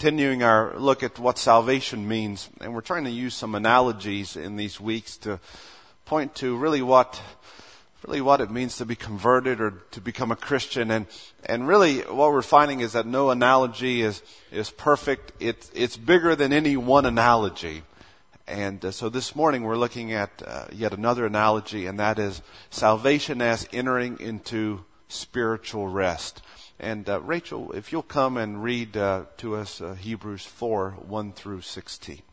continuing our look at what salvation means, and we're trying to use some analogies in these weeks to point to really what it means to be converted or to become a Christian. And really what we're finding is that no analogy is perfect. It's bigger than any one analogy. And so this morning we're looking at yet another analogy, and that is salvation as entering into spiritual rest. And Rachel, if you'll come and read to us Hebrews 4, 1 through 16.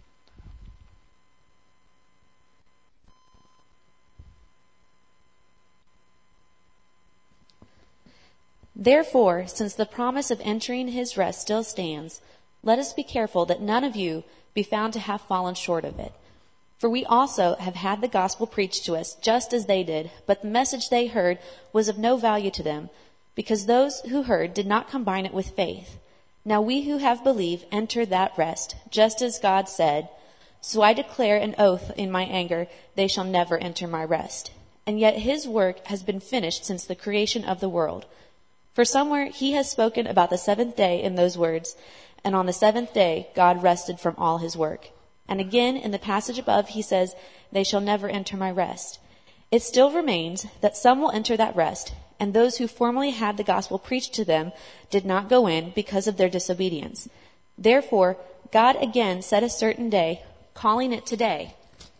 Therefore, since the promise of entering his rest still stands, let us be careful that none of you be found to have fallen short of it. For we also have had the gospel preached to us just as they did, but the message they heard was of no value to them, because those who heard did not combine it with faith. Now we who have believed enter that rest, just as God said, "So I declare an oath in my anger, they shall never enter my rest." And yet his work has been finished since the creation of the world. For somewhere he has spoken about the seventh day in those words, "And on the seventh day God rested from all his work." And again in the passage above he says, "They shall never enter my rest." It still remains that some will enter that rest, and those who formerly had the gospel preached to them did not go in because of their disobedience. Therefore, God again set a certain day, calling it today.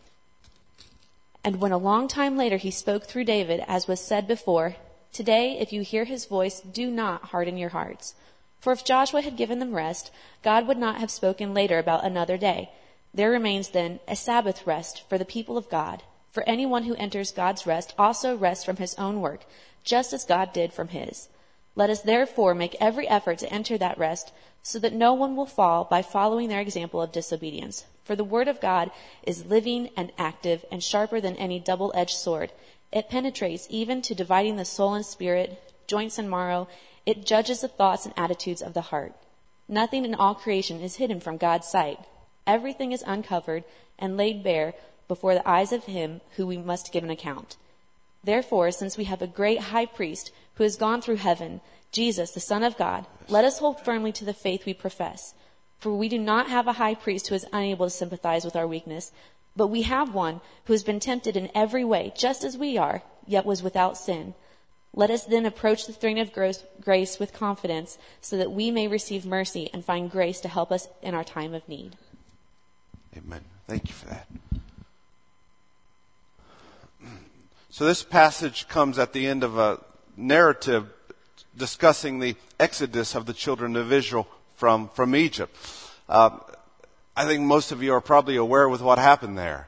And when a long time later he spoke through David, as was said before, "Today, if you hear his voice, do not harden your hearts." For if Joshua had given them rest, God would not have spoken later about another day. There remains then a Sabbath rest for the people of God. For anyone who enters God's rest also rests from his own work, just as God did from his. Let us therefore make every effort to enter that rest, so that no one will fall by following their example of disobedience. For the word of God is living and active and sharper than any double-edged sword. It penetrates even to dividing the soul and spirit, joints and marrow. It judges the thoughts and attitudes of the heart. Nothing in all creation is hidden from God's sight. Everything is uncovered and laid bare before the eyes of him who we must give an account. Therefore, since we have a great high priest who has gone through heaven, Jesus, the Son of God, let us hold firmly to the faith we profess. For we do not have a high priest who is unable to sympathize with our weakness, but we have one who has been tempted in every way, just as we are, yet was without sin. Let us then approach the throne of grace with confidence, so that we may receive mercy and find grace to help us in our time of need. Amen. Thank you for that. So this passage comes at the end of a narrative discussing the exodus of the children of Israel from Egypt. I think most of you are probably aware with what happened there.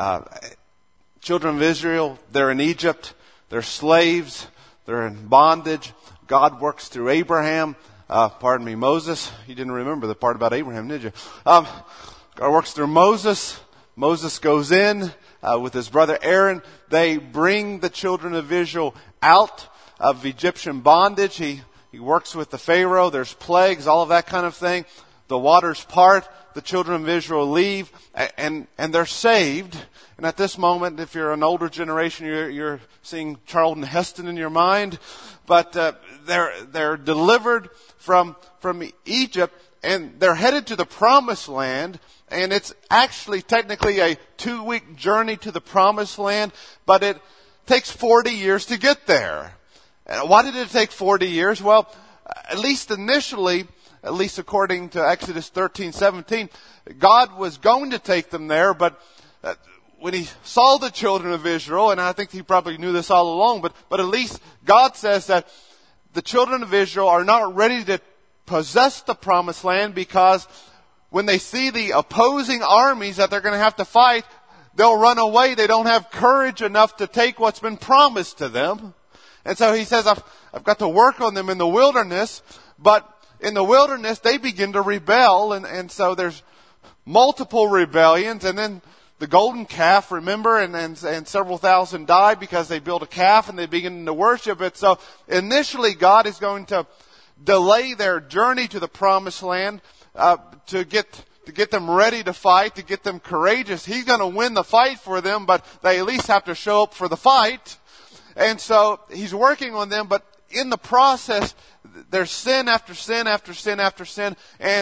Children of Israel, they're in Egypt, they're slaves, they're in bondage. God works through Abraham, Moses. You didn't remember the part about Abraham, did you? God works through Moses. Moses goes in with his brother Aaron. They bring the children of Israel out of Egyptian bondage. He works with the Pharaoh. There's plagues, all of that kind of thing. The waters part. The children of Israel leave, and they're saved. And at this moment, if you're an older generation, you're seeing Charlton Heston in your mind. But they're delivered from Egypt, and they're headed to the Promised Land. And it's actually technically a 2-week journey to the Promised Land, but it takes 40 years to get there. Why did it take 40 years? Well, at least initially, at least according to Exodus 13:17, God was going to take them there, but when he saw the children of Israel, and I think he probably knew this all along, but at least God says that the children of Israel are not ready to possess the Promised Land, because when they see the opposing armies that they're going to have to fight, they'll run away. They don't have courage enough to take what's been promised to them. And so he says, I've got to work on them in the wilderness, but in the wilderness they begin to rebel, and so there's multiple rebellions, and then the golden calf, remember, and several thousand die because they build a calf and they begin to worship it. So initially God is going to delay their journey to the Promised Land to get them ready to fight, to get them courageous. He's going to win the fight for them, but they at least have to show up for the fight. And so he's working on them, but in the process, there's sin after sin after sin after sin, and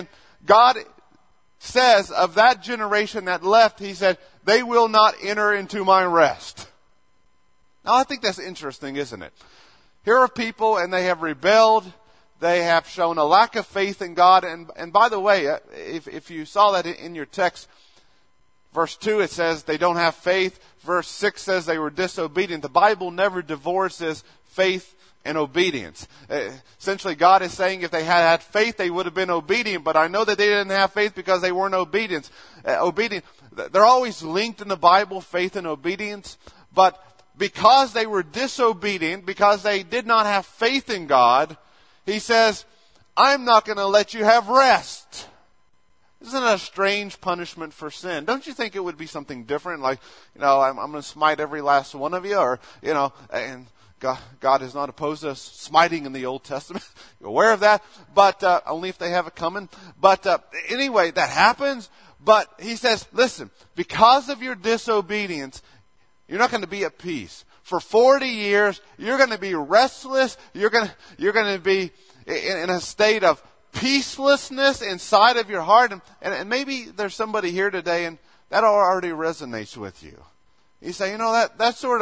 God says of that generation that left, he said, they will not enter into my rest. Now I think that's interesting, isn't it? Here are people and they have rebelled. They have shown a lack of faith in God. And by the way, if you saw that in your text, verse 2, it says they don't have faith. Verse 6 says they were disobedient. The Bible never divorces faith and obedience. Essentially, God is saying if they had faith, they would have been obedient. But I know that they didn't have faith because they weren't obedient. They're always linked in the Bible, faith and obedience. But because they were disobedient, because they did not have faith in God, he says, I'm not going to let you have rest. Isn't it a strange punishment for sin? Don't you think it would be something different? Like, I'm going to smite every last one of you, or, and God is not opposed to smiting in the Old Testament. You're aware of that, but only if they have it coming. But anyway, that happens. But he says, listen, because of your disobedience, you're not going to be at peace. For 40 years, you're going to be restless. You're going to be in a state of peacelessness inside of your heart. And maybe there's somebody here today and that already resonates with you. You say, that sort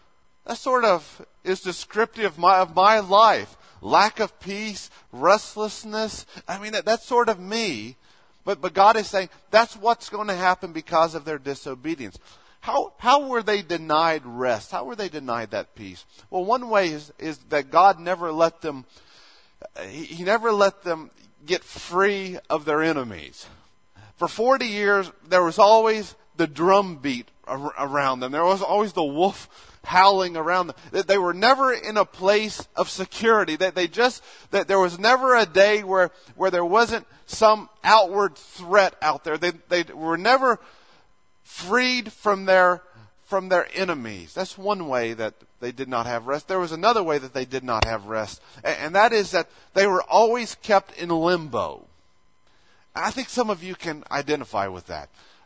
of is descriptive of my life. Lack of peace, restlessness. I mean, that's sort of me. But God is saying that's what's going to happen because of their disobedience. How were they denied rest? How were they denied that peace? Well, one way is that God never let them, He never let them get free of their enemies. For 40 years, there was always the drum beat around them. There was always the wolf howling around them. They were never in a place of security. That there was never a day where there wasn't some outward threat out there. They were never freed from their enemies. That's one way that they did not have rest. There was another way that they did not have rest, and that is that they were always kept in limbo. I think some of you can identify with that.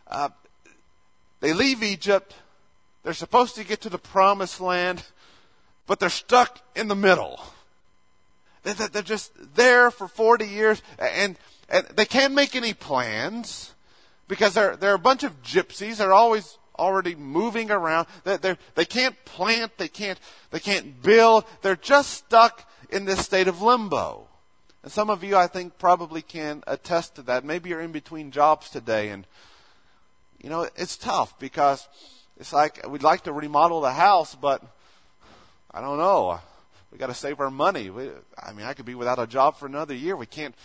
They leave Egypt. They're supposed to get to the promised land, but they're stuck in the middle. They're just there for 40 years, and they can't make any plans because they're a bunch of gypsies. They're always already moving around. They can't plant. They can't build. They're just stuck in this state of limbo. And some of you, I think, probably can attest to that. Maybe you're in between jobs today, and it's tough because it's like we'd like to remodel the house, but I don't know. We got to save our money. I could be without a job for another year. We can't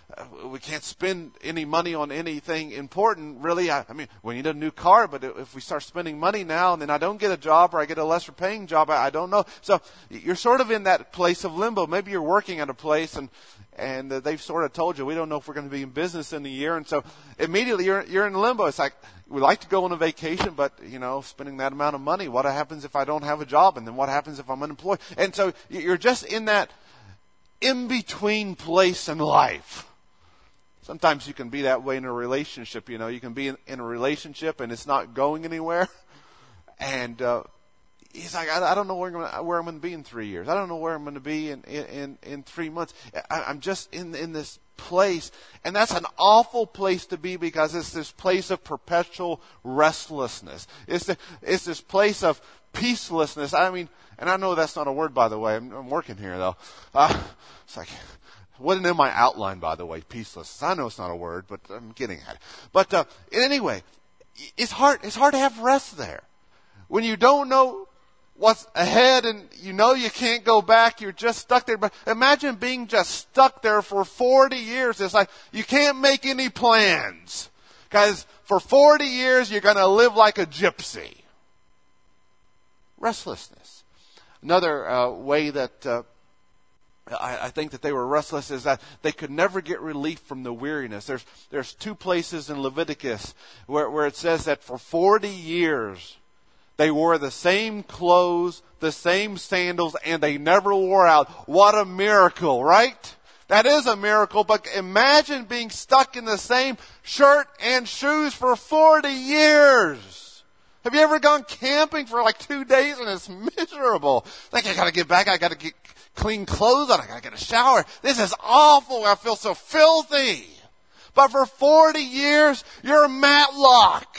spend any money on anything important, really. We need a new car, but if we start spending money now and then I don't get a job or I get a lesser paying job, I don't know. So you're sort of in that place of limbo. Maybe you're working at a place and they've sort of told you, we don't know if we're going to be in business in a year. And so immediately you're in limbo. It's like, we like to go on a vacation, but, spending that amount of money, what happens if I don't have a job? And then what happens if I'm unemployed? And so you're just in that in-between place in life. Sometimes you can be that way in a relationship. You can be in a relationship and it's not going anywhere. And he's like, I don't know where I'm going to be in 3 years. I don't know where I'm going to be in 3 months. I'm just in this place. And that's an awful place to be because it's this place of perpetual restlessness. It's this place of peacelessness. And I know that's not a word, by the way. I'm working here, though. It's like, wasn't in my outline, by the way, peaceless. I know it's not a word, but I'm getting at it. But anyway, it's hard to have rest there. When you don't know what's ahead and you can't go back, you're just stuck there. But imagine being just stuck there for 40 years. It's like you can't make any plans. Because for 40 years, you're going to live like a gypsy. Restlessness. Another way that I think that they were restless is that they could never get relief from the weariness. There's 2 places in Leviticus where it says that for 40 years they wore the same clothes, the same sandals, and they never wore out. What a miracle, right? That is a miracle, but imagine being stuck in the same shirt and shoes for 40 years. Have you ever gone camping for like 2 days and it's miserable? Like, I gotta get back, I gotta get clean clothes on, I gotta get a shower. This is awful, I feel so filthy. But for 40 years, you're Matlock.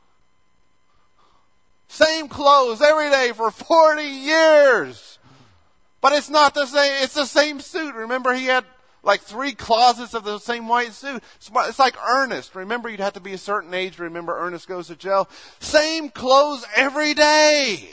Same clothes every day for 40 years. But it's not the same. It's the same suit. Remember, he had like 3 closets of the same white suit. It's like Ernest. Remember, you'd have to be a certain age to remember Ernest Goes to Jail. Same clothes every day.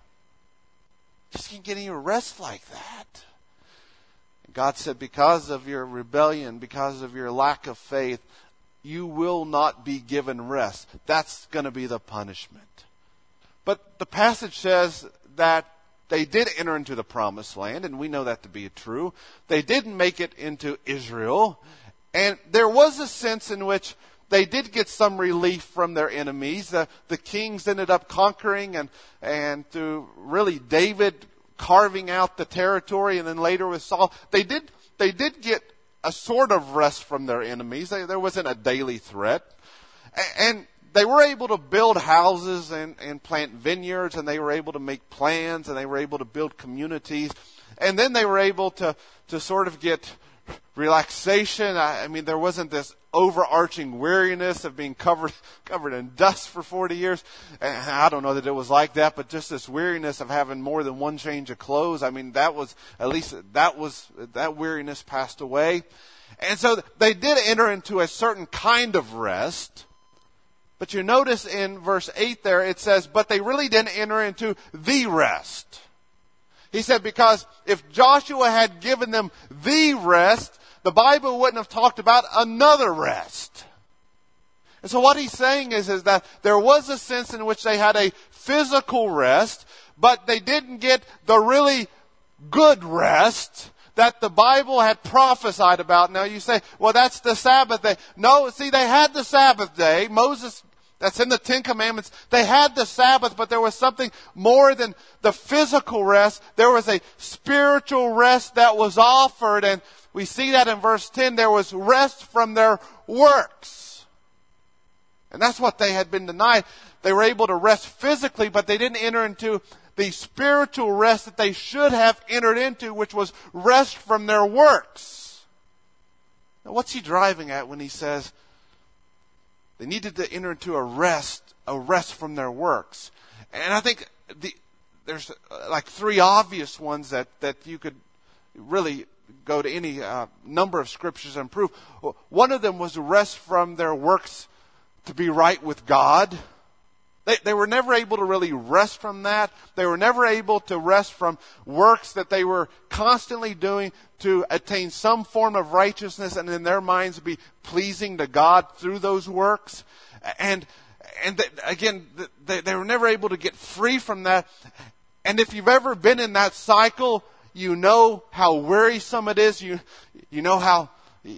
Just can't get any rest like that. God said, because of your rebellion, because of your lack of faith, you will not be given rest. That's going to be the punishment. But the passage says that they did enter into the promised land, and we know that to be true. They didn't make it into Israel. And there was a sense in which they did get some relief from their enemies. The kings ended up conquering, and through really David carving out the territory, and then later with Saul, they did get a sort of rest from their enemies. There wasn't a daily threat. And they were able to build houses and plant vineyards, and they were able to make plans, and they were able to build communities. And then they were able to sort of get relaxation. I mean, there wasn't this overarching weariness of being covered in dust for 40 years. And I don't know that it was like that, but just this weariness of having more than one change of clothes. I mean, that weariness passed away. And so they did enter into a certain kind of rest. But you notice in verse 8 there, it says, but they really didn't enter into the rest. He said, because if Joshua had given them the rest, the Bible wouldn't have talked about another rest. And so what he's saying is that there was a sense in which they had a physical rest, but they didn't get the really good rest that the Bible had prophesied about. Now you say, well, that's the Sabbath day. No, see, they had the Sabbath day. Moses, that's in the 10 Commandments. They had the Sabbath, but there was something more than the physical rest. There was a spiritual rest that was offered, and we see that in verse 10. There was rest from their works. And that's what they had been denied. They were able to rest physically, but they didn't enter into the spiritual rest that they should have entered into, which was rest from their works. Now, what's he driving at when he says they needed to enter into a rest from their works? And I think there's like 3 obvious ones that you could really go to any number of scriptures and prove. One of them was rest from their works to be right with God. They were never able to really rest from that. They were never able to rest from works that they were constantly doing to attain some form of righteousness and in their minds be pleasing to God through those works. And again, they were never able to get free from that. And if you've ever been in that cycle, you know how wearisome it is. You know how,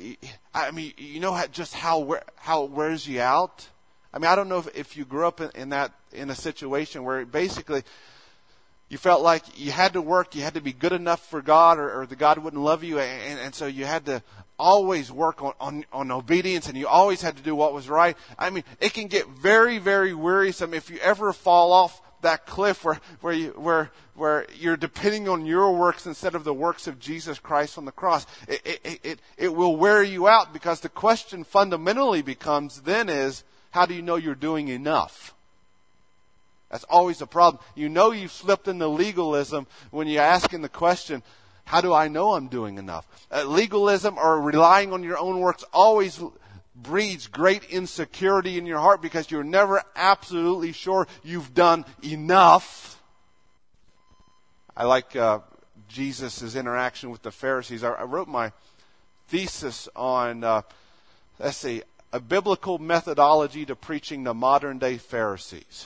I mean, you know how it wears you out. I mean, I don't know if you grew up in a situation where basically you felt like you had to work, you had to be good enough for God, or the God wouldn't love you, and so you had to always work on obedience, and you always had to do what was right. I mean, it can get very, very wearisome if you ever fall off that cliff where you're depending on your works instead of the works of Jesus Christ on the cross. It will wear you out, because the question fundamentally becomes then is, how do you know you're doing enough? That's always a problem. You know you've slipped into legalism when you're asking the question, how do I know I'm doing enough? Legalism or relying on your own works always breeds great insecurity in your heart, because you're never absolutely sure you've done enough. I like Jesus' interaction with the Pharisees. I wrote my thesis on, a biblical methodology to preaching the modern day Pharisees.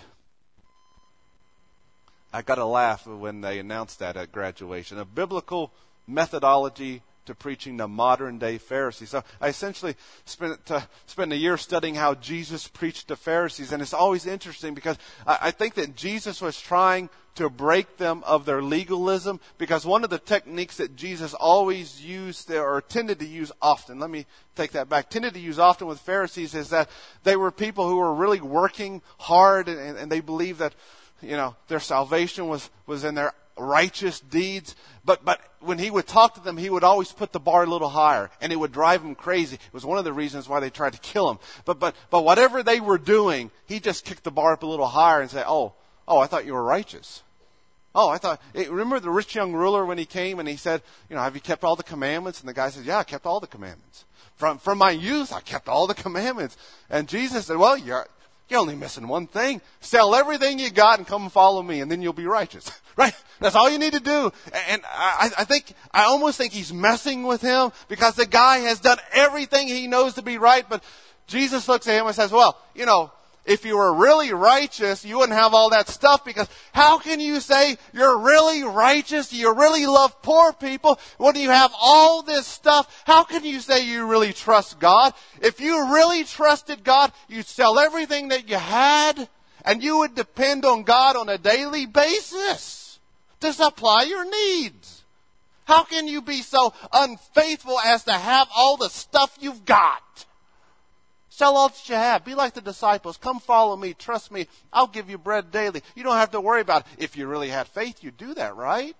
I got a laugh when they announced that at graduation. A biblical methodology to preaching the modern day Pharisees. So I essentially spent a year studying how Jesus preached to Pharisees, and it's always interesting because I think that Jesus was trying to break them of their legalism, because one of the techniques that Jesus always used or tended to use often, let me take that back, tended to use often with Pharisees is that they were people who were really working hard, and they believed that their salvation was in their righteous deeds. But when he would talk to them, he would always put the bar a little higher, and it would drive them crazy. It was one of the reasons why they tried to kill him. But whatever they were doing, he just kicked the bar up a little higher and said, oh, I thought you were righteous. Remember the rich young ruler when he came and he said, have you kept all the commandments? And the guy said, yeah, I kept all the commandments. From my youth, I kept all the commandments. And Jesus said, well, you're only missing one thing. Sell everything you got and come and follow me, and then you'll be righteous. Right? That's all you need to do. And I almost think he's messing with him because the guy has done everything he knows to be right. But Jesus looks at him and says, well, if you were really righteous, you wouldn't have all that stuff, because how can you say you're really righteous? You really love poor people when you have all this stuff? How can you say you really trust God? If you really trusted God, you'd sell everything that you had and you would depend on God on a daily basis to supply your needs. How can you be so unfaithful as to have all the stuff you've got? Sell all that you have. Be like the disciples. Come follow me. Trust me. I'll give you bread daily. You don't have to worry about it. If you really had faith, you'd do that, right?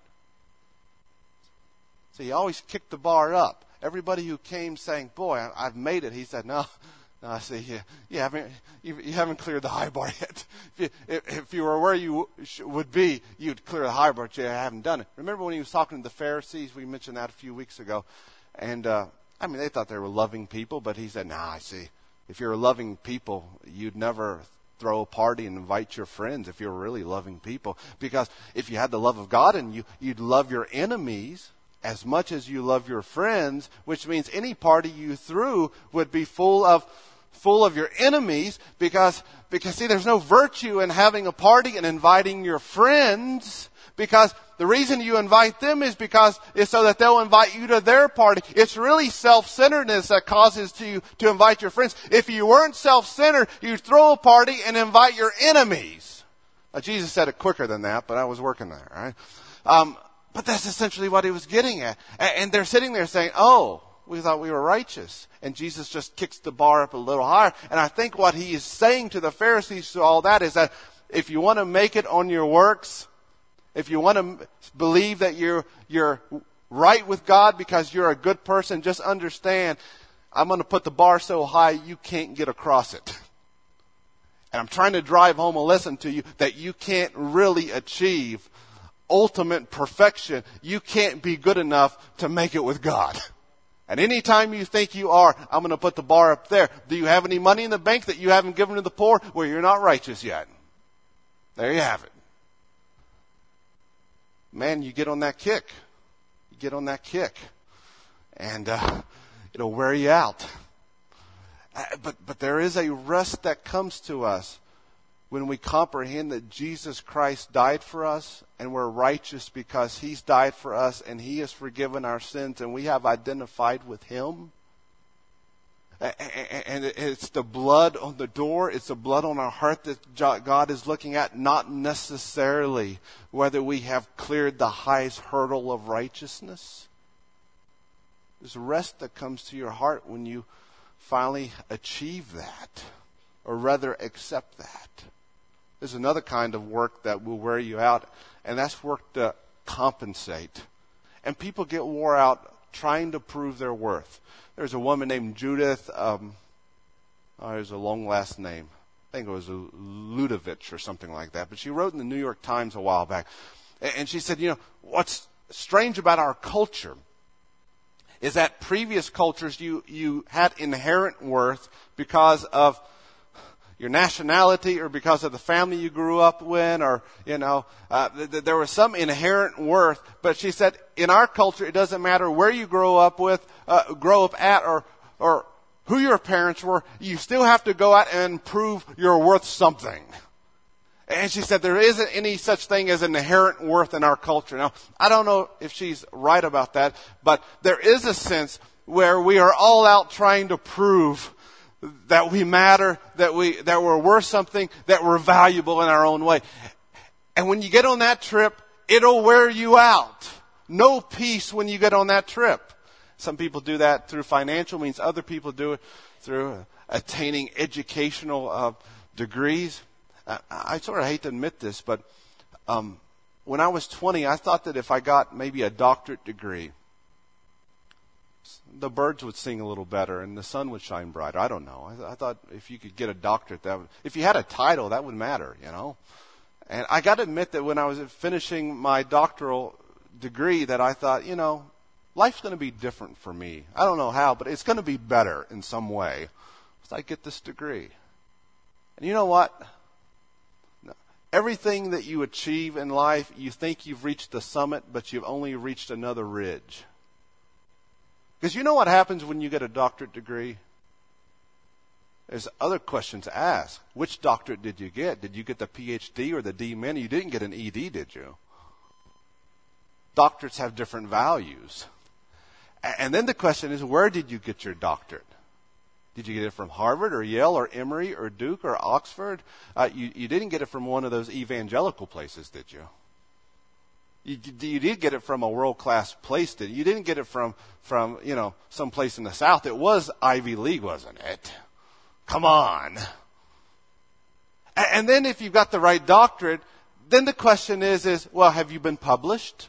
So he always kicked the bar up. Everybody who came saying, boy, I've made it. He said, no, I see, you haven't cleared the high bar yet. If you were where you would be, you'd clear the high bar, but you haven't done it. Remember when he was talking to the Pharisees? We mentioned that a few weeks ago. And, they thought they were loving people, but he said, I see. If you're a loving people, you'd never throw a party and invite your friends if you're really loving people. Because if you had the love of God and you'd love your enemies as much as you love your friends, which means any party you threw would be full of your enemies, because see, there's no virtue in having a party and inviting your friends, because the reason you invite them is because it's so that they'll invite you to their party. It's really self-centeredness that causes you to invite your friends. If you weren't self-centered, you'd throw a party and invite your enemies. Now, Jesus said it quicker than that, but I was working there, right? But that's essentially what he was getting at. And they're sitting there saying, oh, we thought we were righteous. And Jesus just kicks the bar up a little higher. And I think what he is saying to the Pharisees through all that is that if you want to make it on your works, if you want to believe that you're right with God because you're a good person, just understand, I'm going to put the bar so high you can't get across it. And I'm trying to drive home a lesson to you that you can't really achieve ultimate perfection. You can't be good enough to make it with God. And anytime you think you are, I'm going to put the bar up there. Do you have any money in the bank that you haven't given to the poor? Well, you're not righteous yet. There you have it. Man, you get on that kick. You get on that kick. And it'll wear you out. But there is a rest that comes to us when we comprehend that Jesus Christ died for us and we're righteous because he's died for us and he has forgiven our sins and we have identified with him. And it's the blood on the door, it's the blood on our heart that God is looking at, not necessarily whether we have cleared the highest hurdle of righteousness. There's a rest that comes to your heart when you finally achieve that, or rather accept that. There's another kind of work that will wear you out, and that's work to compensate. And people get wore out trying to prove their worth. There's a woman named Judith, there's a long last name. I think it was Ludovich or something like that. But she wrote in the New York Times a while back. And she said, what's strange about our culture is that previous cultures, you had inherent worth because of your nationality or because of the family you grew up with, or, there was some inherent worth. But she said, in our culture, it doesn't matter where you grow up at, or who your parents were, you still have to go out and prove you're worth something. And she said there isn't any such thing as an inherent worth in our culture. Now, I don't know if she's right about that, but there is a sense where we are all out trying to prove that we matter, that we're worth something, that we're valuable in our own way. And when you get on that trip, it'll wear you out. No peace when you get on that trip. Some people do that through financial means. Other people do it through attaining educational degrees. I sort of hate to admit this, but when I was 20, I thought that if I got maybe a doctorate degree, the birds would sing a little better and the sun would shine brighter. I don't know. I thought if you could get a doctorate, if you had a title, that would matter, you know. And I got to admit that when I was finishing my doctoral degree, that I thought, you know, life's going to be different for me. I don't know how, but it's going to be better in some way as I get this degree. And you know what? Everything that you achieve in life, you think you've reached the summit, but you've only reached another ridge. Because you know what happens when you get a doctorate degree? There's other questions to ask. Which doctorate did you get? Did you get the PhD or the D-Min? You didn't get an ED, did you? Doctorates have different values. And then the question is, where did you get your doctorate? Did you get it from Harvard or Yale or Emory or Duke or Oxford? You didn't get it from one of those evangelical places, did you? You did get it from a world-class place, did you? You didn't get it from some place in the South. It was Ivy League, wasn't it? Come on. And then if you've got the right doctorate, then the question is, well, have you been published?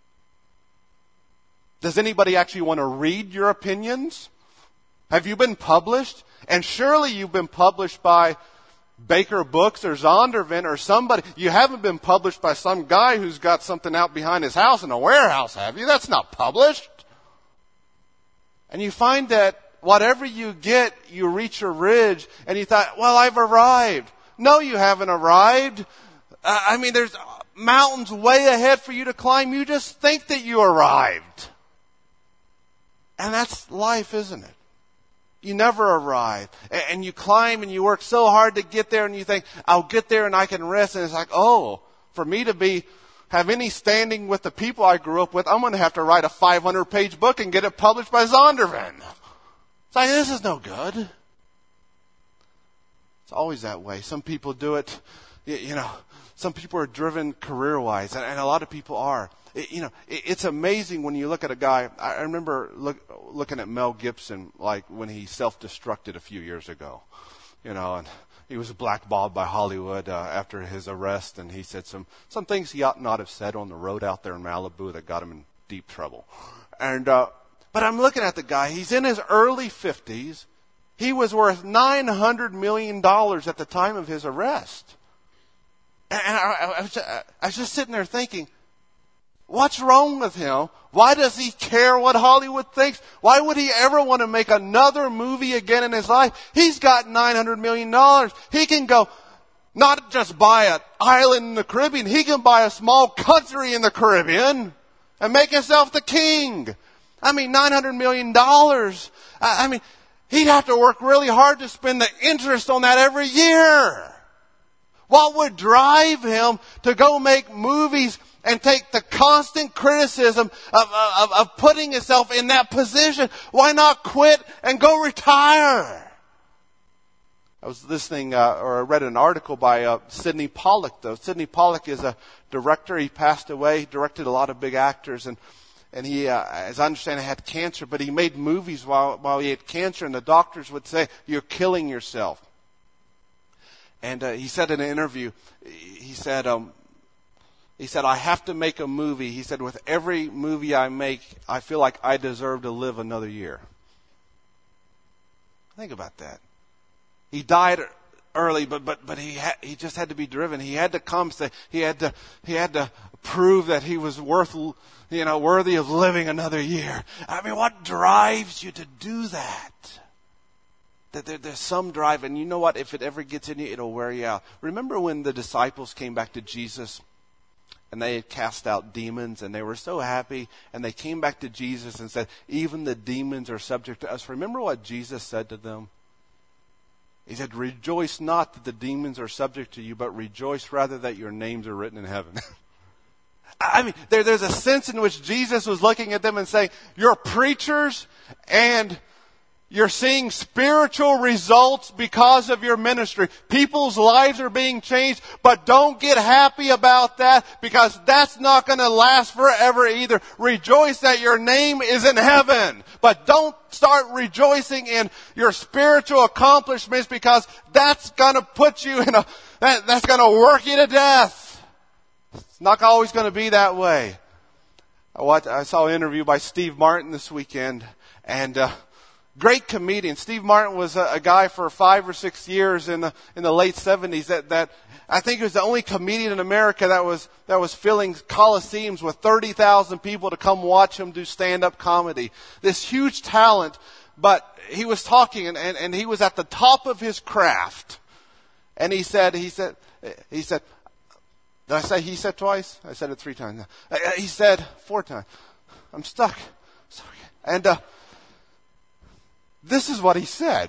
Does anybody actually want to read your opinions? Have you been published? And surely you've been published by Baker Books or Zondervan or somebody. You haven't been published by some guy who's got something out behind his house in a warehouse, have you? That's not published. And you find that whatever you get, you reach a ridge, and you thought, well, I've arrived. No, you haven't arrived. There's mountains way ahead for you to climb. You just think that you arrived. And that's life, isn't it? You never arrive. And you climb and you work so hard to get there and you think, I'll get there and I can rest. And it's like, oh, for me to have any standing with the people I grew up with, I'm going to have to write a 500-page book and get it published by Zondervan. It's like, this is no good. It's always that way. Some people do it, some people are driven career-wise, and a lot of people are. It's amazing when you look at a guy. I remember looking at Mel Gibson, like when he self-destructed a few years ago, and he was blackballed by Hollywood after his arrest, and he said some things he ought not have said on the road out there in Malibu that got him in deep trouble. And but I'm looking at the guy. He's in his early 50s. He was worth $900 million at the time of his arrest. And I was just sitting there thinking, what's wrong with him? Why does he care what Hollywood thinks? Why would he ever want to make another movie again in his life? He's got $900 million. He can go not just buy an island in the Caribbean. He can buy a small country in the Caribbean and make himself the king. $900 million. He'd have to work really hard to spend the interest on that every year. What would drive him to go make movies and take the constant criticism of putting himself in that position? Why not quit and go retire? I was listening, or I read an article by Sidney Pollack, though. Sidney Pollack is a director. He passed away, directed a lot of big actors, and he, as I understand, had cancer, but he made movies while he had cancer, and the doctors would say, you're killing yourself. And he said in an interview, he said, I have to make a movie. He said, with every movie I make, I feel like I deserve to live another year. Think about that. He died early, but he just had to be driven. He had to compensate. He had to prove that he was worthy of living another year. What drives you to do that? There's some drive, and you know what? If it ever gets in you, it'll wear you out. Remember when the disciples came back to Jesus and they had cast out demons and they were so happy, and they came back to Jesus and said, even the demons are subject to us. Remember what Jesus said to them? He said, rejoice not that the demons are subject to you, but rejoice rather that your names are written in heaven. There's a sense in which Jesus was looking at them and saying, you're preachers and You're seeing spiritual results because of your ministry. People's lives are being changed, but don't get happy about that because that's not going to last forever either. Rejoice that your name is in heaven, but don't start rejoicing in your spiritual accomplishments because that's going to put you in that's going to work you to death. It's not always going to be that way. I saw an interview by Steve Martin this weekend, and great comedian. Steve Martin was a guy for 5 or 6 years in the late 70s that I think he was the only comedian in America that was filling coliseums with 30,000 people to come watch him do stand-up comedy. This huge talent, but he was talking and he was at the top of his craft. And he said, did I say he said twice? I said it 3 times. He said 4 times. I'm stuck. Sorry. And this is what he said.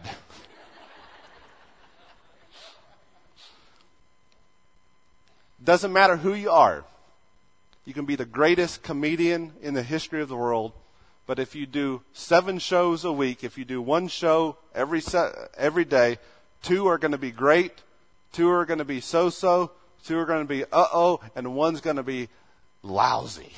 Doesn't matter who you are. You can be the greatest comedian in the history of the world, but if you do 7 shows a week, if you do 1 show every day, 2 are going to be great, 2 are going to be so-so, 2 are going to be uh-oh, and 1's going to be lousy.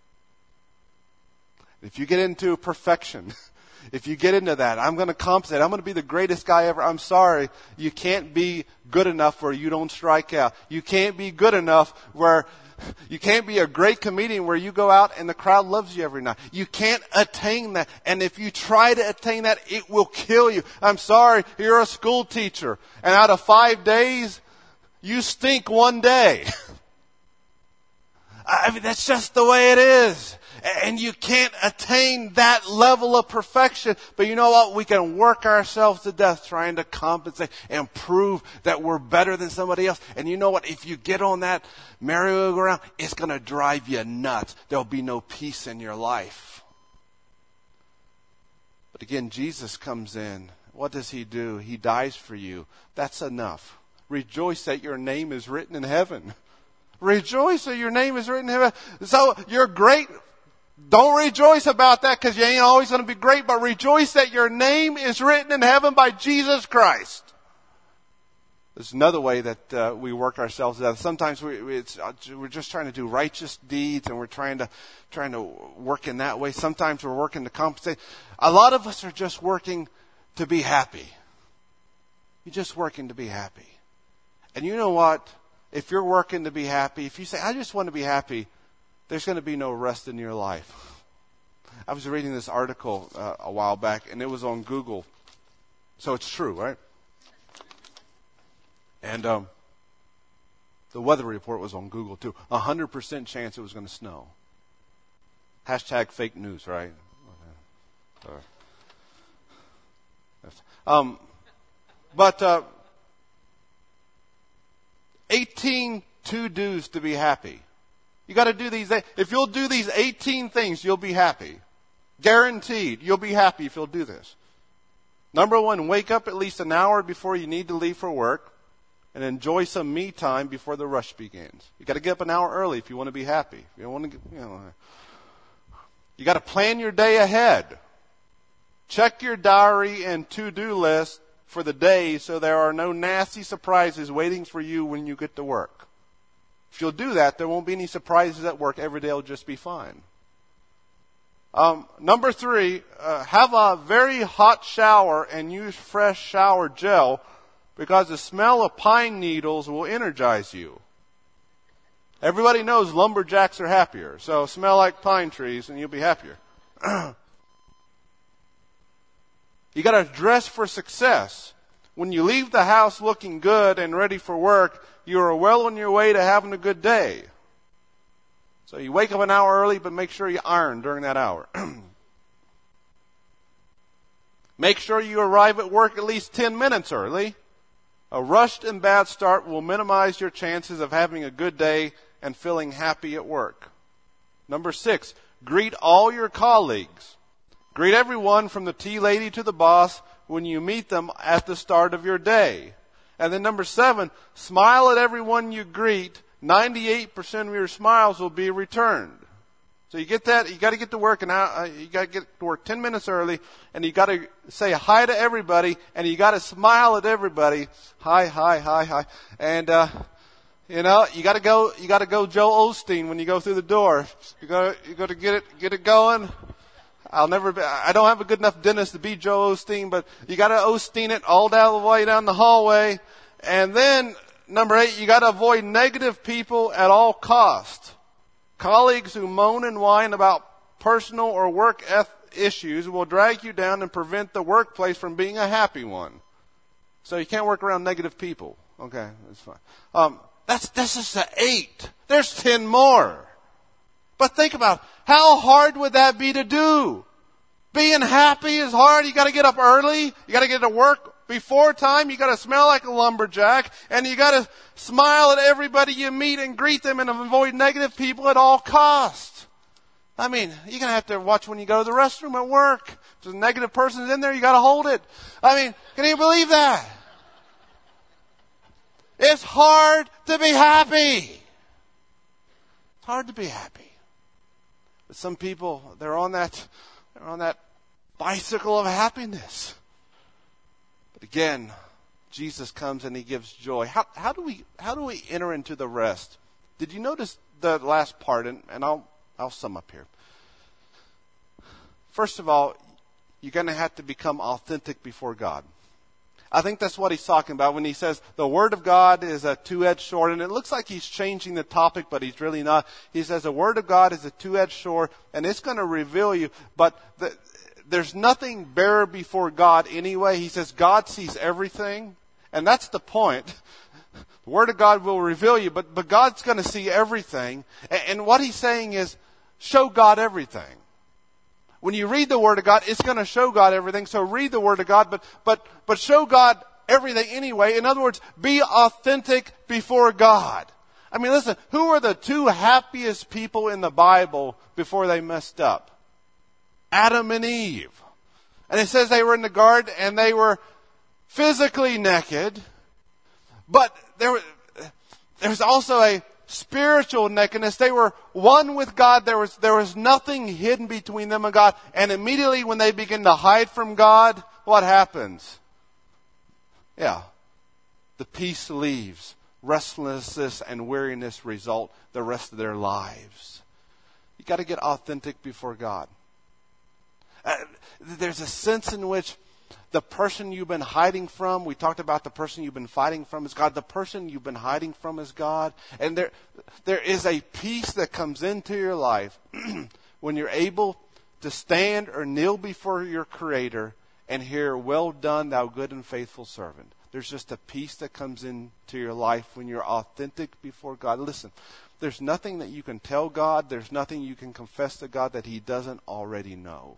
If you get into perfection, if you get into that, I'm going to compensate. I'm going to be the greatest guy ever. I'm sorry. You can't be good enough where you don't strike out. You can't be good enough where you can't be a great comedian where you go out and the crowd loves you every night. You can't attain that. And if you try to attain that, it will kill you. I'm sorry. You're a school teacher. And out of 5 days, you stink 1 day. I mean, that's just the way it is. And you can't attain that level of perfection. But you know what? We can work ourselves to death trying to compensate and prove that we're better than somebody else. And you know what? If you get on that merry-go-round, it's going to drive you nuts. There'll be no peace in your life. But again, Jesus comes in. What does he do? He dies for you. That's enough. Rejoice that your name is written in heaven. Rejoice that your name is written in heaven. So you're great. Don't rejoice about that because you ain't always going to be great, but rejoice that your name is written in heaven by Jesus Christ. There's another way that we work ourselves out. Sometimes we're just trying to do righteous deeds and we're trying to work in that way. Sometimes we're working to compensate. A lot of us are just working to be happy. You're just working to be happy. And you know what? If you're working to be happy, if you say, I just want to be happy, there's going to be no rest in your life. I was reading this article a while back, and it was on Google. So it's true, right? And the weather report was on Google, too. 100% chance it was going to snow. Hashtag fake news, right? But 18 to-dos to be happy. You got to do these. If you'll do these 18 things, you'll be happy. Guaranteed, you'll be happy if you'll do this. Number 1, wake up at least an hour before you need to leave for work and enjoy some me time before the rush begins. You got to get up an hour early if you want to be happy. If you don't want to, you got to plan your day ahead. Check your diary and to-do list for the day so there are no nasty surprises waiting for you when you get to work. If you'll do that, there won't be any surprises at work. Every day will just be fine. Number 3, have a very hot shower and use fresh shower gel because the smell of pine needles will energize you. Everybody knows lumberjacks are happier, so smell like pine trees and you'll be happier. You got to dress for success. When you leave the house looking good and ready for work, you are well on your way to having a good day. So you wake up an hour early, but make sure you iron during that hour. Make sure you arrive at work at least 10 minutes early. A rushed and bad start will minimize your chances of having a good day and feeling happy at work. Number 6, greet all your colleagues. Greet everyone from the tea lady to the boss when you meet them at the start of your day. And then number 7, smile at everyone you greet. 98% of your smiles will be returned. So you get that, you got to get to work, and you got to get to work 10 minutes early, and you got to say hi to everybody, and you got to smile at everybody. Hi, hi, hi, hi. And, you got to go Joel Osteen when you go through the door. You got to get it going. I don't have a good enough dentist to be Joel Osteen, but you got to Osteen it all down the way down the hallway. And then, number 8, you got to avoid negative people at all costs. Colleagues who moan and whine about personal or work issues will drag you down and prevent the workplace from being a happy one. So you can't work around negative people. Okay, that's fine. That's just 8. There's 10 more. But think about how hard would that be to do? Being happy is hard. You got to get up early. You got to get to work before time. You got to smell like a lumberjack, and you got to smile at everybody you meet and greet them and avoid negative people at all costs. I mean, you're going to have to watch when you go to the restroom at work. If there's a negative person in there, you got to hold it. I mean, can you believe that? It's hard to be happy. It's hard to be happy. But some people, they're on that bicycle of happiness. But again, Jesus comes and he gives joy. How do we enter into the rest? Did you notice the last part? And I'll sum up here. First of all, you're going to have to become authentic before God. I think that's what he's talking about when he says the Word of God is a two-edged sword. And it looks like he's changing the topic, but he's really not. He says the Word of God is a two-edged sword, and it's going to reveal you. But there's nothing bare before God anyway. He says God sees everything. And that's the point. The Word of God will reveal you, but God's going to see everything. And what he's saying is, show God everything. When you read the Word of God, it's going to show God everything. So read the Word of God, but show God everything anyway. In other words, be authentic before God. I mean, listen, who are the 2 happiest people in the Bible before they messed up? Adam and Eve. And it says they were in the garden and they were physically naked, but there was also a spiritual nakedness. They were one with God. There was nothing hidden between them and God. And immediately when they begin to hide from God, what happens? Yeah, the peace leaves. Restlessness and weariness result the rest of their lives. You got to get authentic before God. There's a sense in which the person you've been hiding from, we talked about the person you've been fighting from is God. The person you've been hiding from is God. And there is a peace that comes into your life when you're able to stand or kneel before your Creator and hear, "Well done, thou good and faithful servant." There's just a peace that comes into your life when you're authentic before God. Listen, there's nothing that you can tell God. There's nothing you can confess to God that He doesn't already know.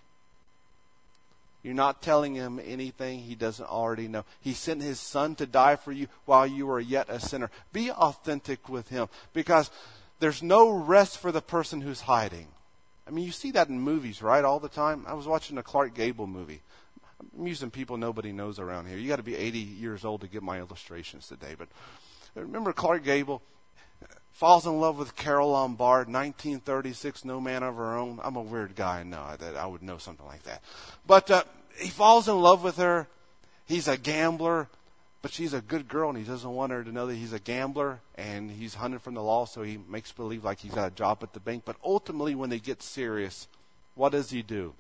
You're not telling Him anything He doesn't already know. He sent His Son to die for you while you were yet a sinner. Be authentic with Him, because there's no rest for the person who's hiding. I mean, you see that in movies, right, all the time. I was watching a Clark Gable movie. I'm using people nobody knows around here. You got to be 80 years old to get my illustrations today. But remember Clark Gable falls in love with Carol Lombard, 1936, No Man of Her Own. I'm a weird guy, I know that I would know something like that. But he falls in love with her. He's a gambler, but she's a good girl, and he doesn't want her to know that he's a gambler, and he's hunted from the law, so he makes believe like he's got a job at the bank. But ultimately, when they get serious, what does he do?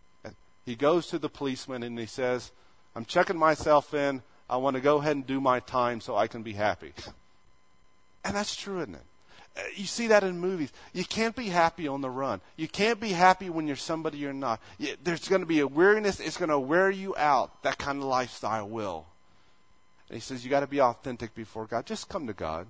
He goes to the policeman and he says, "I'm checking myself in. I want to go ahead and do my time so I can be happy." And that's true, isn't it? You see that in movies. You can't be happy on the run. You can't be happy when you're somebody you're not. There's going to be a weariness. It's going to wear you out. That kind of lifestyle will. And he says you got to be authentic before God. Just come to God.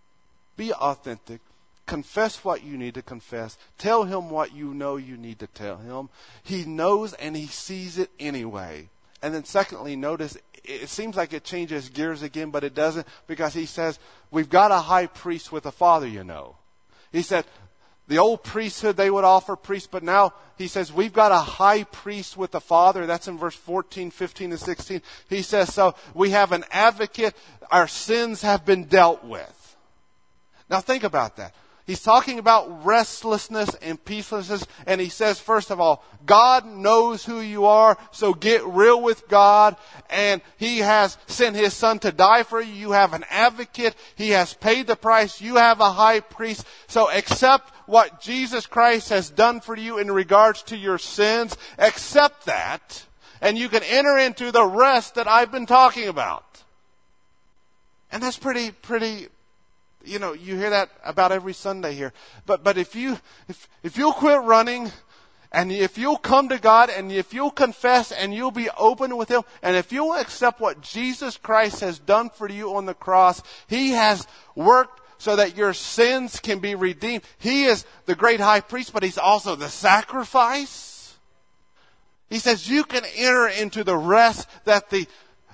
Be authentic. Confess what you need to confess. Tell Him what you know you need to tell Him. He knows and He sees it anyway. And then secondly, notice it seems like it changes gears again, but it doesn't, because He says, we've got a high priest with a Father, you know. He said, the old priesthood, they would offer priests, but now He says, we've got a high priest with the Father. That's in verse 14, 15, and 16. He says, so we have an advocate. Our sins have been dealt with. Now think about that. He's talking about restlessness and peacelessness. And he says, first of all, God knows who you are, so get real with God. And He has sent His Son to die for you. You have an advocate. He has paid the price. You have a high priest. So accept what Jesus Christ has done for you in regards to your sins. Accept that. And you can enter into the rest that I've been talking about. And that's pretty, you hear that about every Sunday here. But if you'll quit running, and if you'll come to God, and if you'll confess, and you'll be open with Him, and if you'll accept what Jesus Christ has done for you on the cross, He has worked so that your sins can be redeemed. He is the great high priest, but He's also the sacrifice. He says you can enter into the rest that the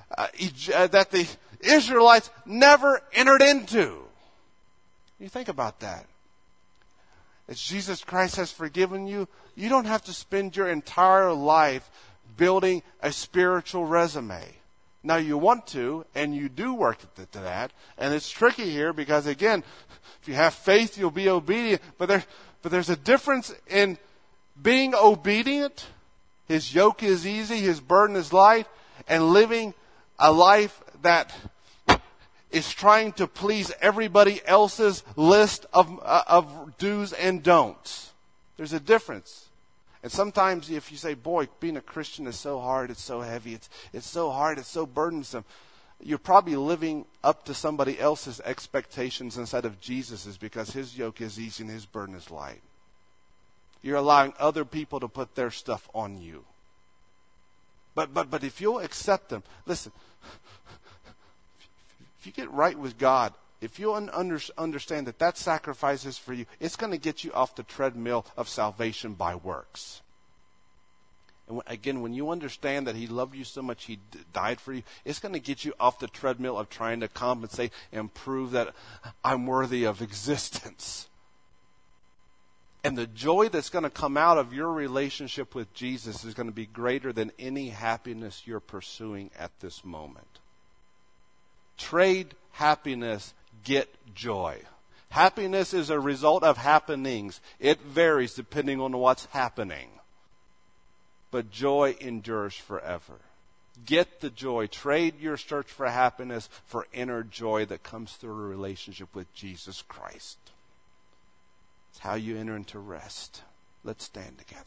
Israelites never entered into. You think about that. As Jesus Christ has forgiven you, you don't have to spend your entire life building a spiritual resume. Now you want to, and you do work at that, and it's tricky here because, again, if you have faith, you'll be obedient. But there's a difference in being obedient. His yoke is easy, His burden is light, and living a life that is trying to please everybody else's list of do's and don'ts. There's a difference. And sometimes if you say, boy, being a Christian is so hard, it's so heavy, it's so hard, it's so burdensome, you're probably living up to somebody else's expectations instead of Jesus's, because His yoke is easy and His burden is light. You're allowing other people to put their stuff on you. But if you'll accept them, listen, if you get right with God, if you'll understand that sacrifice is for you, it's going to get you off the treadmill of salvation by works. And again, when you understand that He loved you so much, He died for you, it's going to get you off the treadmill of trying to compensate and prove that I'm worthy of existence. And the joy that's going to come out of your relationship with Jesus is going to be greater than any happiness you're pursuing at this moment. Trade happiness, get joy. Happiness is a result of happenings. It varies depending on what's happening. But joy endures forever. Get the joy. Trade your search for happiness for inner joy that comes through a relationship with Jesus Christ. It's how you enter into rest. Let's stand together.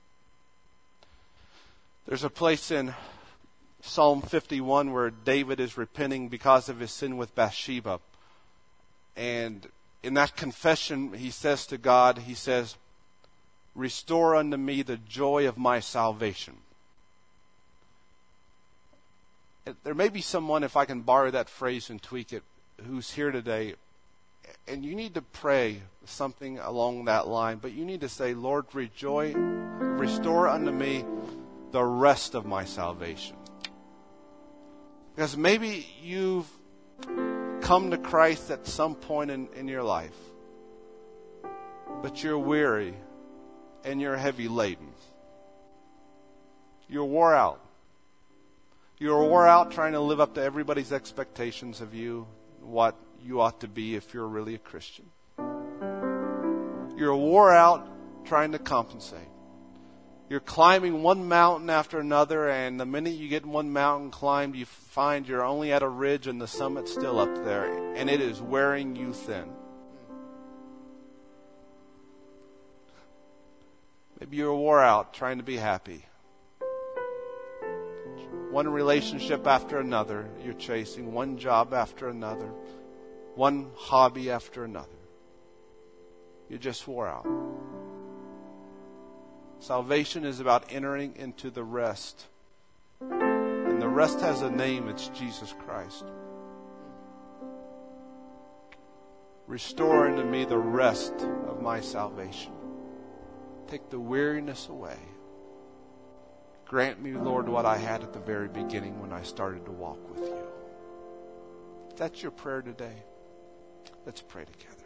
There's a place in Psalm 51 where David is repenting because of his sin with Bathsheba. And in that confession, he says to God, he says, "Restore unto me the joy of my salvation." There may be someone, if I can borrow that phrase and tweak it, who's here today, and you need to pray something along that line, but you need to say, "Lord, restore unto me the rest of my salvation." Because maybe you've come to Christ at some point in your life, but you're weary and you're heavy laden. You're wore out. You're wore out trying to live up to everybody's expectations of you, what you ought to be if you're really a Christian. You're wore out trying to compensate. You're climbing one mountain after another, and the minute you get one mountain climbed, you find you're only at a ridge and the summit's still up there, and it is wearing you thin. Maybe you're wore out trying to be happy. One relationship after another you're chasing, one job after another, one hobby after another. You just wore out. Salvation is about entering into the rest. And the rest has a name. It's Jesus Christ. Restore unto me the rest of my salvation. Take the weariness away. Grant me, Lord, what I had at the very beginning when I started to walk with you. If that's your prayer today, let's pray together.